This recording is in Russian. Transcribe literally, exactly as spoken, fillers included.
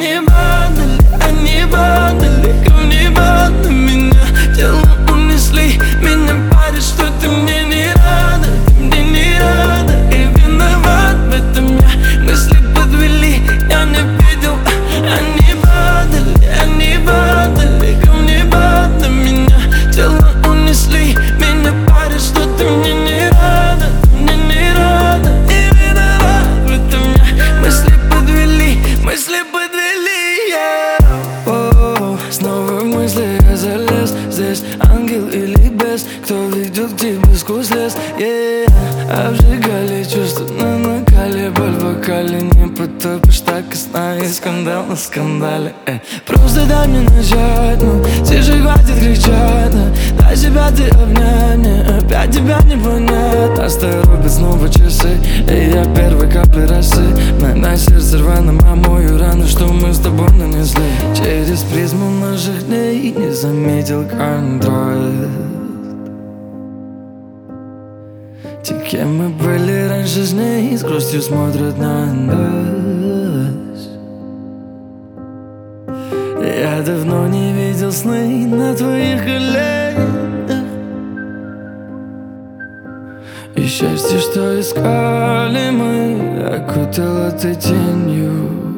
Они падали, они падали, камни падали меня, тело унесли. Меня парит, что ты мне не рада, ты мне не рада. И виноват в этом я, мысли подвели, я не видел. Они падали, они падали, камни падали меня, тело унесли. Меня парит, что ты мне не рада, ты мне не рада. И виноват в этом я, мысли подвели, мысли подвели, yeah. О, снова в мысли я залез. Здесь ангел или бес, кто ведет к тебе сквозь лес, yeah. Обжигали чувства на накале, боль в вокале. Не потопишь так и сна, и скандал на скандале, э. Просто дай мне начать, ну, тише хватит кричать, ну. Дай себя ты обнять, мне опять тебя не понять. Оставят снова часы, и я первой капли росы. На сердце рваном, а мою рану, что мы с тобой нанесли. Через призму наших дней не заметил контроль. Те, кем мы были раньше, с ней с грустью смотрят на нас. Я давно не видел сны на твоих коленях. И счастье, что искали мы, окутало ты тенью.